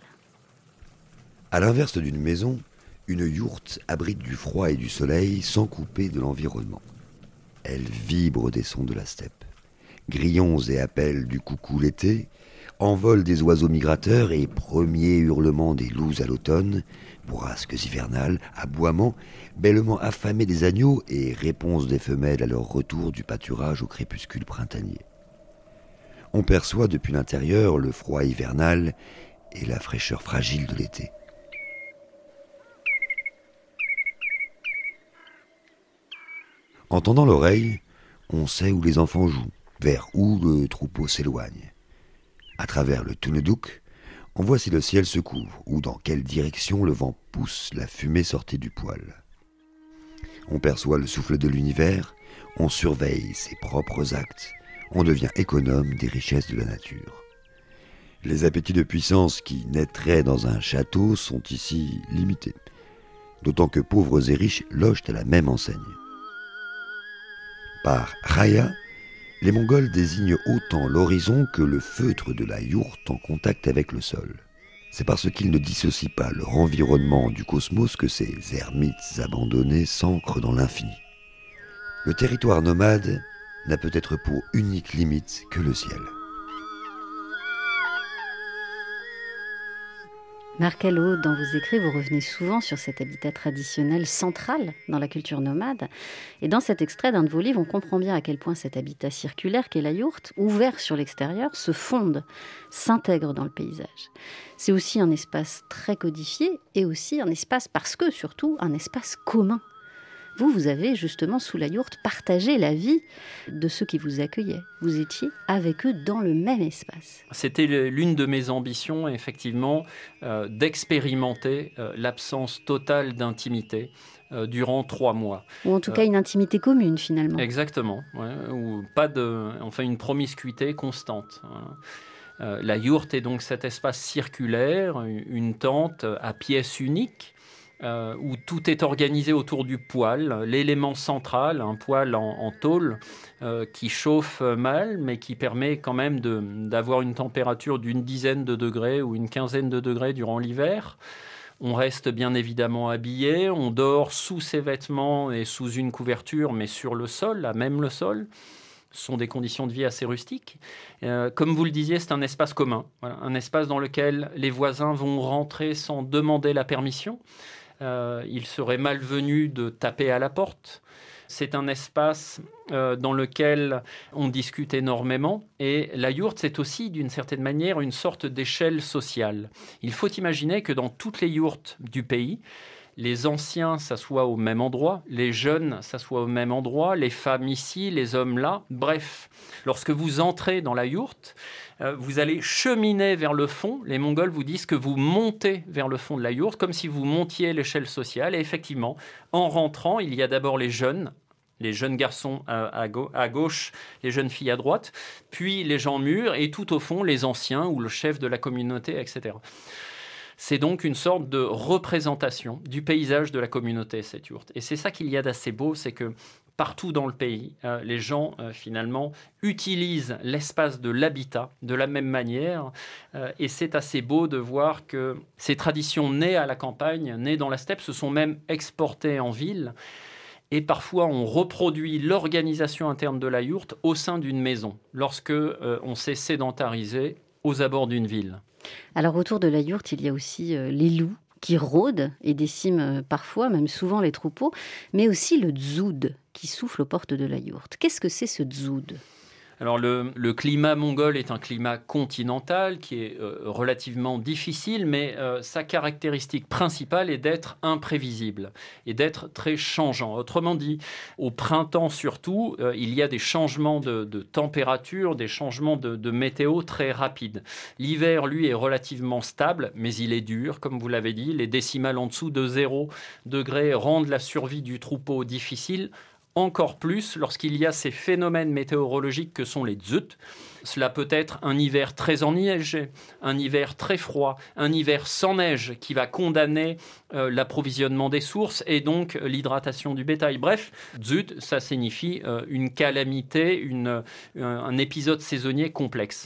À l'inverse d'une maison, une yourte abrite du froid et du soleil sans couper de l'environnement. Elle vibre des sons de la steppe. grillons et appels du coucou l'été, envol des oiseaux migrateurs et premiers hurlements des loups à l'automne, bourrasques hivernales, aboiements, bêlements affamés des agneaux et réponses des femelles à leur retour du pâturage au crépuscule printanier. On perçoit depuis l'intérieur le froid hivernal et la fraîcheur fragile de l'été. En tendant l'oreille, on sait où les enfants jouent, vers où le troupeau s'éloigne. À travers le Tunedouk, on voit si le ciel se couvre ou dans quelle direction le vent pousse la fumée sortie du poêle. On perçoit le souffle de l'univers, on surveille ses propres actes, on devient économe des richesses de la nature. Les appétits de puissance qui naîtraient dans un château sont ici limités, d'autant que pauvres et riches logent à la même enseigne. Par Raya, les Mongols désignent autant l'horizon que le feutre de la yourte en contact avec le sol. C'est parce qu'ils ne dissocient pas leur environnement du cosmos que ces ermites abandonnés s'ancrent dans l'infini. Le territoire nomade n'a peut-être pour unique limite que le ciel. Marc Allo, dans vos écrits, vous revenez souvent sur cet habitat traditionnel central dans la culture nomade. Et dans cet extrait d'un de vos livres, on comprend bien à quel point cet habitat circulaire qu'est la yourte, ouvert sur l'extérieur, se fonde, s'intègre dans le paysage. C'est aussi un espace très codifié et aussi un espace, parce que surtout, un espace commun. Vous, vous avez justement, sous la yourte, partagé la vie de ceux qui vous accueillaient. Vous étiez avec eux dans le même espace. C'était l'une de mes ambitions, effectivement, euh, d'expérimenter euh, l'absence totale d'intimité euh, durant trois mois. Ou en tout cas, euh, une intimité commune, finalement. Exactement. Ouais, ou pas de, enfin, une promiscuité constante. Hein. Euh, la yourte est donc cet espace circulaire, une tente à pièces uniques, Euh, où tout est organisé autour du poêle, l'élément central, un poêle en, en tôle euh, qui chauffe mal, mais qui permet quand même de, d'avoir une température d'une dizaine de degrés ou une quinzaine de degrés durant l'hiver. On reste bien évidemment habillé, on dort sous ses vêtements et sous une couverture, mais sur le sol, à même le sol. Ce sont des conditions de vie assez rustiques. Euh, comme vous le disiez, c'est un espace commun, voilà, un espace dans lequel les voisins vont rentrer sans demander la permission. Euh, il serait malvenu de taper à la porte. C'est un espace euh, dans lequel on discute énormément. Et la yourte, c'est aussi, d'une certaine manière, une sorte d'échelle sociale. Il faut imaginer que dans toutes les yourtes du pays, les anciens s'assoient au même endroit, les jeunes s'assoient au même endroit, les femmes ici, les hommes là. Bref, lorsque vous entrez dans la yourte, euh, vous allez cheminer vers le fond. Les Mongols vous disent que vous montez vers le fond de la yourte, comme si vous montiez l'échelle sociale. Et effectivement, en rentrant, il y a d'abord les jeunes, les jeunes garçons à, à, gau- à gauche, les jeunes filles à droite, puis les gens mûrs, et tout au fond, les anciens ou le chef de la communauté, et cetera. C'est donc une sorte de représentation du paysage de la communauté, cette yourte. Et c'est ça qu'il y a d'assez beau, c'est que partout dans le pays, euh, les gens, euh, finalement, utilisent l'espace de l'habitat de la même manière. Euh, et c'est assez beau de voir que ces traditions nées à la campagne, nées dans la steppe, se sont même exportées en ville. Et parfois, on reproduit l'organisation interne de la yourte au sein d'une maison, lorsque euh, on s'est sédentarisé aux abords d'une ville. Alors autour de la yourte, il y a aussi euh, les loups qui rôdent et déciment euh, parfois, même souvent, les troupeaux, mais aussi le dzoud qui souffle aux portes de la yourte. Qu'est-ce que c'est ce dzoud ? Alors le, le climat mongol est un climat continental qui est euh, relativement difficile, mais euh, sa caractéristique principale est d'être imprévisible et d'être très changeant. Autrement dit, au printemps surtout, euh, il y a des changements de, de température, des changements de, de météo très rapides. L'hiver, lui, est relativement stable, mais il est dur, comme vous l'avez dit. Les décimales en dessous de zéro degré rendent la survie du troupeau difficile. Encore plus lorsqu'il y a ces phénomènes météorologiques que sont les dzout. Cela peut être un hiver très enneigé, un hiver très froid, un hiver sans neige qui va condamner euh, l'approvisionnement des sources et donc euh, l'hydratation du bétail. Bref, dzout, ça signifie euh, une calamité, une, un, un épisode saisonnier complexe.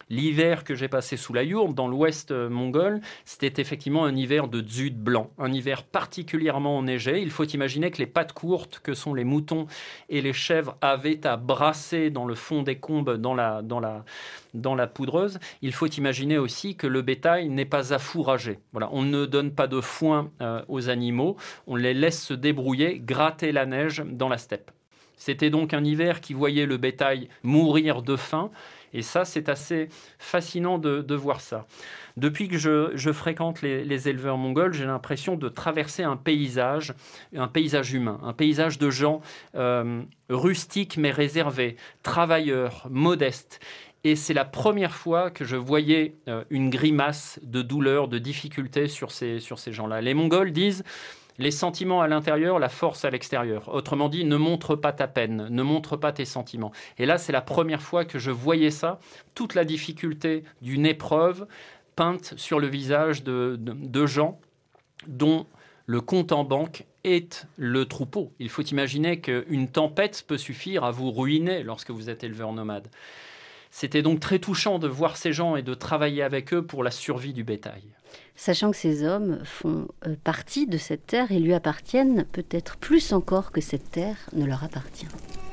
L'hiver que j'ai passé sous la yourte, dans l'ouest mongol, c'était effectivement un hiver de dzud blanc, un hiver particulièrement enneigé. Il faut imaginer que les pattes courtes que sont les moutons et les chèvres avaient à brasser dans le fond des combes, dans la, dans la, dans la poudreuse. Il faut imaginer aussi que le bétail n'est pas affouragé. Voilà, on ne donne pas de foin euh, aux animaux, on les laisse se débrouiller, gratter la neige dans la steppe. C'était donc un hiver qui voyait le bétail mourir de faim. Et ça, c'est assez fascinant de, de voir ça. Depuis que je, je fréquente les, les éleveurs mongols, j'ai l'impression de traverser un paysage, un paysage humain, un paysage de gens euh, rustiques mais réservés, travailleurs, modestes. Et c'est la première fois que je voyais euh, une grimace de douleur, de difficulté sur ces, sur ces gens-là. Les Mongols disent... Les sentiments à l'intérieur, la force à l'extérieur. Autrement dit, ne montre pas ta peine, ne montre pas tes sentiments. Et là, c'est la première fois que je voyais ça, toute la difficulté d'une épreuve peinte sur le visage de, de, de gens dont le compte en banque est le troupeau. Il faut imaginer qu'une tempête peut suffire à vous ruiner lorsque vous êtes éleveur nomade. C'était donc très touchant de voir ces gens et de travailler avec eux pour la survie du bétail. Sachant que ces hommes font partie de cette terre et lui appartiennent peut-être plus encore que cette terre ne leur appartient.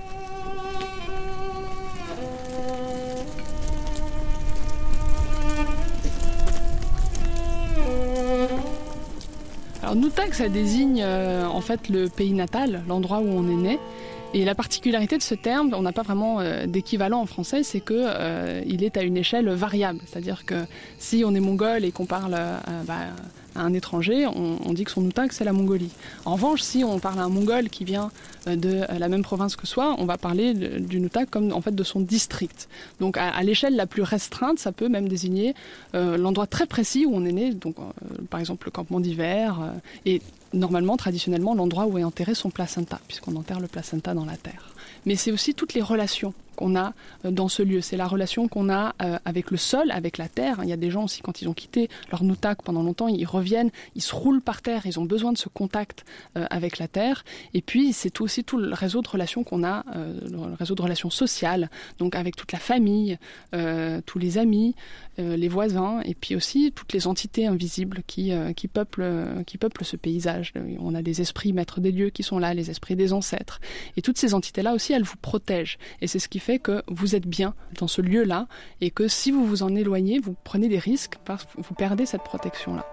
Alors Nutak, ça désigne euh, en fait le pays natal, l'endroit où on est né. Et la particularité de ce terme, on n'a pas vraiment euh, d'équivalent en français, c'est qu'il euh, est à une échelle variable. C'est-à-dire que si on est mongol et qu'on parle euh, bah, à un étranger, on, on dit que son Nutak, c'est la Mongolie. En revanche, si on parle à un mongol qui vient euh, de euh, la même province que soi, on va parler de, du Nutak comme en fait de son district. Donc à, à l'échelle la plus restreinte, ça peut même désigner euh, l'endroit très précis où on est né, donc euh, par exemple le campement d'hiver, euh, et normalement, traditionnellement, l'endroit où est enterré son placenta, puisqu'on enterre le placenta dans la terre. Mais c'est aussi toutes les relations qu'on a dans ce lieu. C'est la relation qu'on a avec le sol, avec la terre. Il y a des gens aussi, quand ils ont quitté leur Nutak pendant longtemps, ils reviennent, ils se roulent par terre, ils ont besoin de ce contact avec la terre. Et puis, c'est tout aussi tout le réseau de relations qu'on a, le réseau de relations sociales, donc avec toute la famille, tous les amis, les voisins, et puis aussi toutes les entités invisibles qui, qui, peuplent, qui peuplent ce paysage. On a des esprits maîtres des lieux qui sont là, les esprits des ancêtres. Et toutes ces entités-là aussi, elles vous protègent. Et c'est ce qui fait que vous êtes bien dans ce lieu-là et que si vous vous en éloignez, vous prenez des risques parce que vous perdez cette protection-là.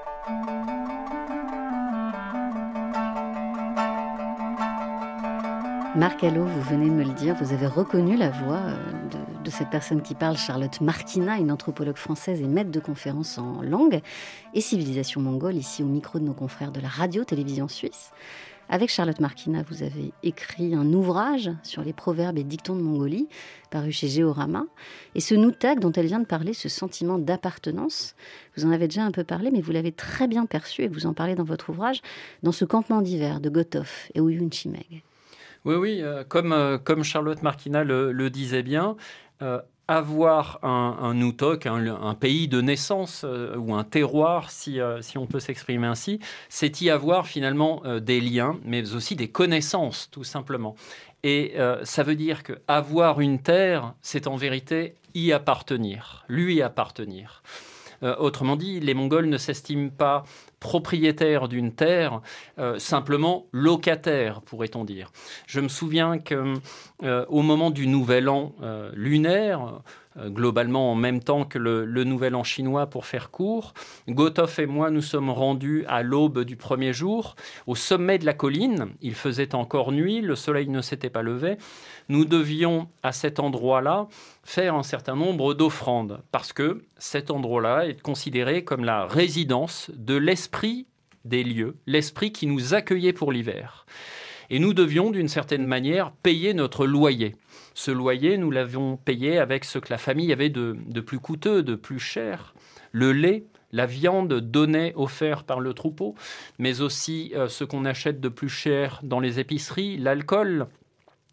Marc Allo, vous venez de me le dire, vous avez reconnu la voix de, de cette personne qui parle, Charlotte Markina, une anthropologue française et maître de conférences en langue et civilisation mongole, ici au micro de nos confrères de la radio-télévision suisse. Avec Charlotte Markina, vous avez écrit un ouvrage sur les proverbes et dictons de Mongolie, paru chez Géorama. Et ce Nutak dont elle vient de parler, ce sentiment d'appartenance, vous en avez déjà un peu parlé, mais vous l'avez très bien perçu, et vous en parlez dans votre ouvrage, dans ce campement d'hiver de Gotov et Ouyun Chimeg. Oui, oui, euh, comme, euh, comme Charlotte Markina le, le disait bien, euh, avoir un, un Nutak, un, un pays de naissance euh, ou un terroir, si, euh, si on peut s'exprimer ainsi, c'est y avoir finalement euh, des liens, mais aussi des connaissances, tout simplement. Et euh, ça veut dire qu'avoir une terre, c'est en vérité y appartenir, lui appartenir. Euh, autrement dit, les Mongols ne s'estiment pas propriétaires d'une terre, euh, simplement locataires, pourrait-on dire. Je me souviens qu'au euh, moment du Nouvel An euh, lunaire, euh, globalement en même temps que le, le Nouvel An chinois pour faire court, Gotov et moi nous sommes rendus à l'aube du premier jour, au sommet de la colline. Il faisait encore nuit, le soleil ne s'était pas levé. Nous devions, à cet endroit-là, faire un certain nombre d'offrandes, parce que cet endroit-là est considéré comme la résidence de l'esprit des lieux, l'esprit qui nous accueillait pour l'hiver. Et nous devions, d'une certaine manière, payer notre loyer. Ce loyer, nous l'avions payé avec ce que la famille avait de, de plus coûteux, de plus cher. Le lait, la viande donnée, offerte par le troupeau, mais aussi euh, ce qu'on achète de plus cher dans les épiceries, l'alcool,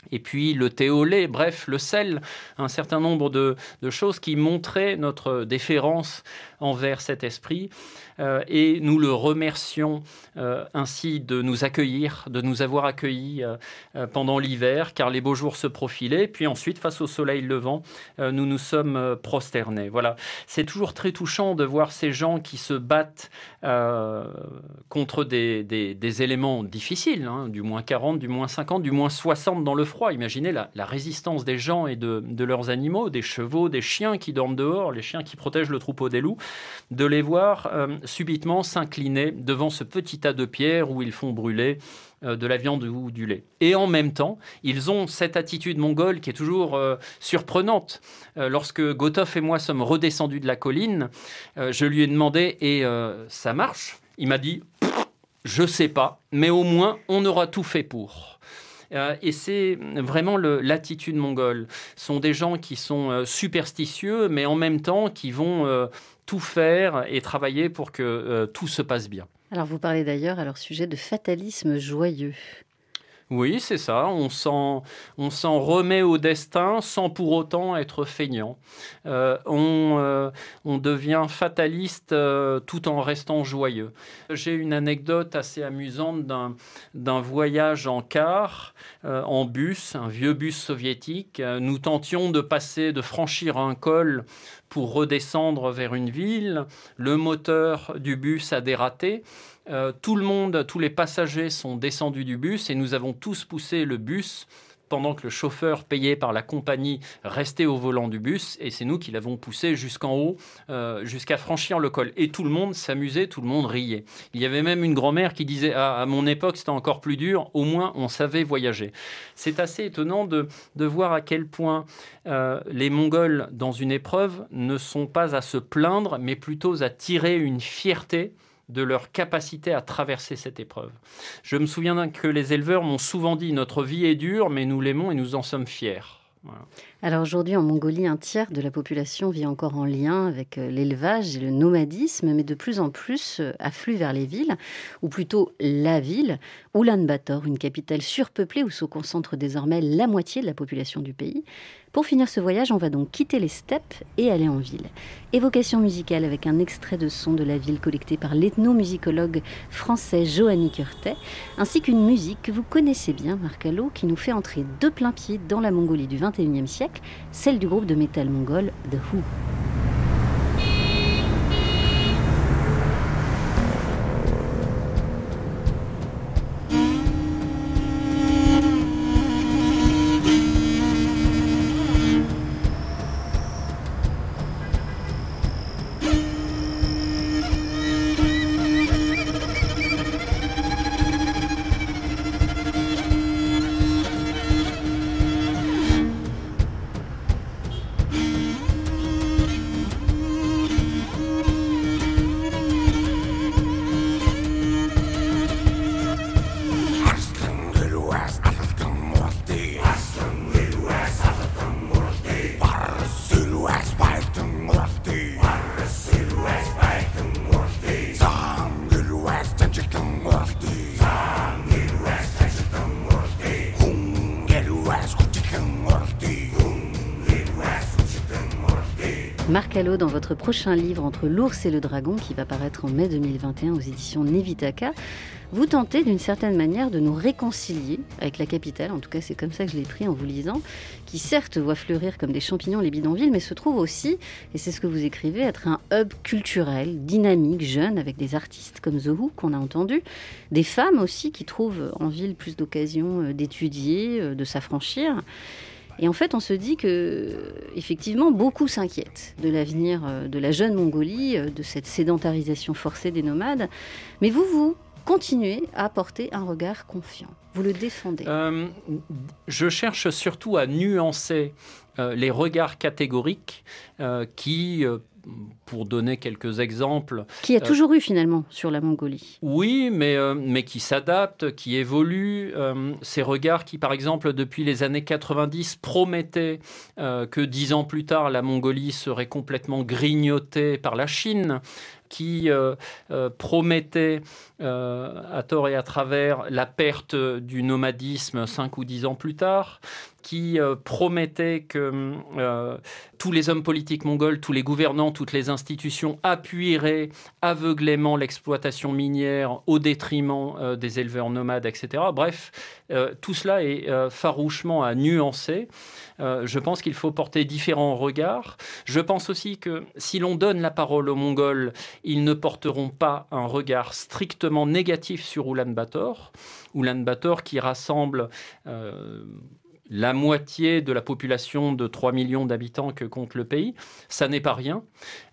Et puis le thé au lait, bref, le sel, un certain nombre de, de choses qui montraient notre déférence envers cet esprit. Euh, et nous le remercions euh, ainsi de nous accueillir, de nous avoir accueillis euh, euh, pendant l'hiver, car les beaux jours se profilaient. Puis ensuite, face au soleil levant, euh, nous nous sommes euh, prosternés. Voilà. C'est toujours très touchant de voir ces gens qui se battent euh, contre des, des, des éléments difficiles, hein, du moins quarante, du moins cinquante, du moins soixante dans le froid. Imaginez la, la résistance des gens et de, de leurs animaux, des chevaux, des chiens qui dorment dehors, les chiens qui protègent le troupeau des loups, de les voir euh, subitement s'incliner devant ce petit tas de pierres où ils font brûler euh, de la viande ou du lait. Et en même temps, ils ont cette attitude mongole qui est toujours euh, surprenante. Euh, lorsque Gotov et moi sommes redescendus de la colline, euh, je lui ai demandé « Et euh, ça marche ?» Il m'a dit « Je sais pas, mais au moins on aura tout fait pour ». Euh, et c'est vraiment le, l'attitude mongole. Ce sont des gens qui sont euh, superstitieux, mais en même temps qui vont euh, tout faire et travailler pour que euh, tout se passe bien. Alors vous parlez d'ailleurs à leur sujet de fatalisme joyeux. Oui, c'est ça. On s'en, on s'en remet au destin sans pour autant être feignant. Euh, on, euh, on devient fataliste euh, tout en restant joyeux. J'ai une anecdote assez amusante d'un, d'un voyage en car, euh, en bus, un vieux bus soviétique. Nous tentions de passer, de franchir un col pour redescendre vers une ville. Le moteur du bus a dératé. Euh, tout le monde, tous les passagers sont descendus du bus et nous avons tous poussé le bus pendant que le chauffeur payé par la compagnie restait au volant du bus et c'est nous qui l'avons poussé jusqu'en haut, euh, jusqu'à franchir le col. Et tout le monde s'amusait, tout le monde riait. Il y avait même une grand-mère qui disait ah, « à mon époque, c'était encore plus dur, au moins on savait voyager ». C'est assez étonnant de, de voir à quel point euh, les Mongols, dans une épreuve, ne sont pas à se plaindre, mais plutôt à tirer une fierté de leur capacité à traverser cette épreuve. Je me souviens que les éleveurs m'ont souvent dit « Notre vie est dure, mais nous l'aimons et nous en sommes fiers ». Voilà. Alors aujourd'hui, en Mongolie, un tiers de la population vit encore en lien avec l'élevage et le nomadisme, mais de plus en plus afflue vers les villes, ou plutôt la ville, Oulan-Bator, une capitale surpeuplée où se concentre désormais la moitié de la population du pays. Pour finir ce voyage, on va donc quitter les steppes et aller en ville. Évocation musicale avec un extrait de son de la ville collecté par l'ethnomusicologue français Johanny Curtet, ainsi qu'une musique que vous connaissez bien, Marc Allo, qui nous fait entrer de plein pied dans la Mongolie du vingt et unième siècle, celle du groupe de métal mongol The Who. Marc Allo, dans votre prochain livre Entre l'ours et le dragon, qui va paraître en mai deux mille vingt et un aux éditions Nevitaka, vous tentez d'une certaine manière de nous réconcilier avec la capitale, en tout cas c'est comme ça que je l'ai pris en vous lisant, qui certes voit fleurir comme des champignons les bidonvilles, mais se trouve aussi, et c'est ce que vous écrivez, être un hub culturel, dynamique, jeune, avec des artistes comme The Who qu'on a entendu, des femmes aussi qui trouvent en ville plus d'occasions d'étudier, de s'affranchir. Et en fait, on se dit que, effectivement, beaucoup s'inquiètent de l'avenir de la jeune Mongolie, de cette sédentarisation forcée des nomades. Mais vous, vous continuez à porter un regard confiant. Vous le défendez. Euh, je cherche surtout à nuancer euh, les regards catégoriques euh, qui... Euh, pour donner quelques exemples... Qui a toujours euh, eu finalement sur la Mongolie. Oui, mais, euh, mais qui s'adaptent, qui évoluent. Euh, ces regards qui, par exemple, depuis les années quatre-vingt-dix, promettaient euh, que dix ans plus tard, la Mongolie serait complètement grignotée par la Chine, qui euh, euh, promettait euh, à tort et à travers la perte du nomadisme cinq ou dix ans plus tard, qui euh, promettait que euh, tous les hommes politiques mongols, tous les gouvernants, toutes les institutions appuieraient aveuglément l'exploitation minière au détriment euh, des éleveurs nomades, et cetera. Bref, euh, tout cela est euh, farouchement à nuancer. Euh, je pense qu'il faut porter différents regards. Je pense aussi que si l'on donne la parole aux Mongols, ils ne porteront pas un regard strictement négatif sur Oulan-Bator. Oulan-Bator qui rassemble euh, la moitié de la population de trois millions d'habitants que compte le pays, ça n'est pas rien.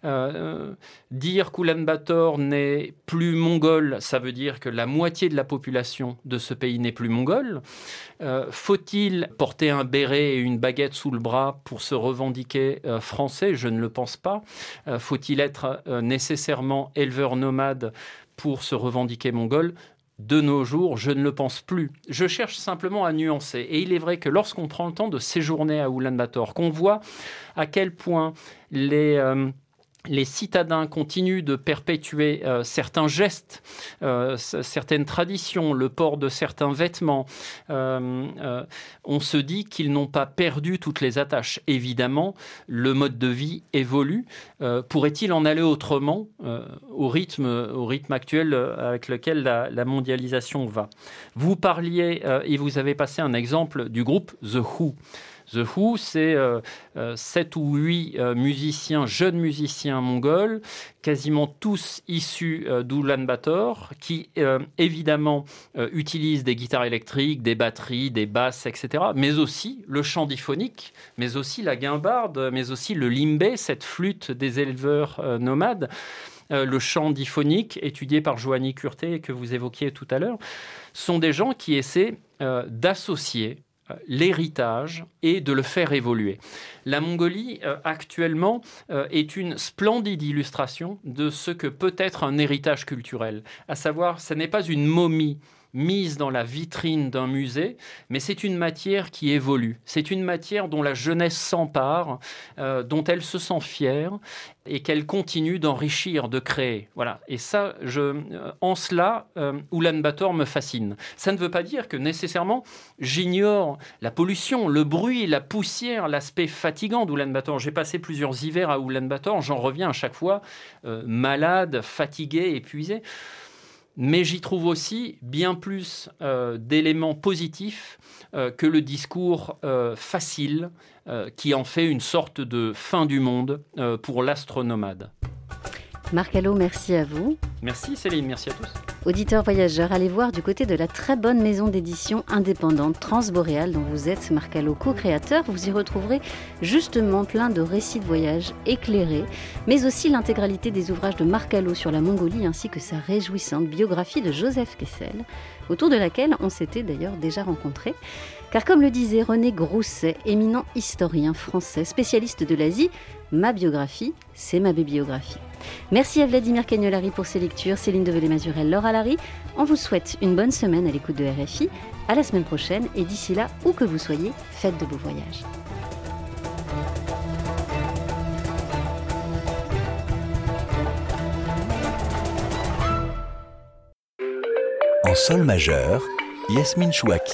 Euh, dire qu'Oulan-Bator n'est plus mongol, ça veut dire que la moitié de la population de ce pays n'est plus mongole. Euh, faut-il porter un béret et une baguette sous le bras pour se revendiquer euh, français ? Je ne le pense pas. Euh, faut-il être euh, nécessairement éleveur nomade pour se revendiquer mongol ? De nos jours, je ne le pense plus. Je cherche simplement à nuancer. Et il est vrai que lorsqu'on prend le temps de séjourner à Oulan-Bator, qu'on voit à quel point les... Euh, les citadins continuent de perpétuer euh, certains gestes, euh, certaines traditions, le port de certains vêtements. Euh, euh, on se dit qu'ils n'ont pas perdu toutes les attaches. Évidemment, le mode de vie évolue. Euh, pourrait-il en aller autrement euh, au rythme, au rythme actuel avec lequel la, la mondialisation va ? Vous parliez, euh, et vous avez passé un exemple du groupe The Who. The Who, c'est euh, euh, sept ou huit euh, musiciens, jeunes musiciens mongols, quasiment tous issus euh, d'Oulan-Bator, qui euh, évidemment euh, utilisent des guitares électriques, des batteries, des basses, et cetera, mais aussi le chant diphonique, mais aussi la guimbarde, mais aussi le limbé, cette flûte des éleveurs euh, nomades. Euh, le chant diphonique, étudié par Johanny Curté, que vous évoquiez tout à l'heure, sont des gens qui essaient euh, d'associer l'héritage et de le faire évoluer. La Mongolie, euh, actuellement, euh, est une splendide illustration de ce que peut être un héritage culturel. À savoir, ce n'est pas une momie mise dans la vitrine d'un musée, mais c'est une matière qui évolue. C'est une matière dont la jeunesse s'empare, euh, dont elle se sent fière et qu'elle continue d'enrichir, de créer. Voilà. Et ça, je, euh, en cela, euh, Oulan-Bator me fascine. Ça ne veut pas dire que nécessairement j'ignore la pollution, le bruit, la poussière, l'aspect fatigant d'Oulan-Bator. J'ai passé plusieurs hivers à Oulan-Bator, j'en reviens à chaque fois euh, malade, fatigué, épuisé. Mais j'y trouve aussi bien plus euh, d'éléments positifs euh, que le discours euh, facile euh, qui en fait une sorte de fin du monde euh, pour l'astronomade. Marc Allo, merci à vous. Merci Céline, merci à tous. Auditeurs voyageurs, allez voir du côté de la très bonne maison d'édition indépendante Transboréal dont vous êtes, Marc Allo, co-créateur. Vous y retrouverez justement plein de récits de voyage éclairés, mais aussi l'intégralité des ouvrages de Marc Allo sur la Mongolie ainsi que sa réjouissante biographie de Joseph Kessel, autour de laquelle on s'était d'ailleurs déjà rencontrés. Car comme le disait René Grousset, éminent historien français, spécialiste de l'Asie, ma biographie, c'est ma bibliographie. Merci à Vladimir Cagnolari pour ses lectures, Céline Develay-Mazurel, Laura Larry. On vous souhaite une bonne semaine à l'écoute de R F I. À la semaine prochaine et d'ici là, où que vous soyez, faites de beaux voyages. En sol majeur, Yasmine Chouaki.